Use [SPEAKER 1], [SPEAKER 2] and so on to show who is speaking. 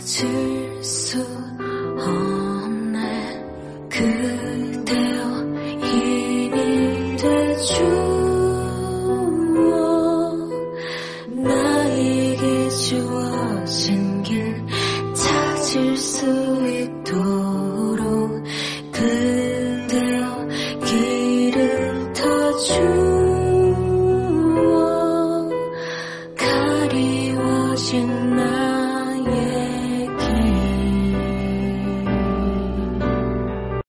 [SPEAKER 1] 찾을 수 없네. 그대여 힘이 돼주어 나에게 주어진 길 찾을 수 있도록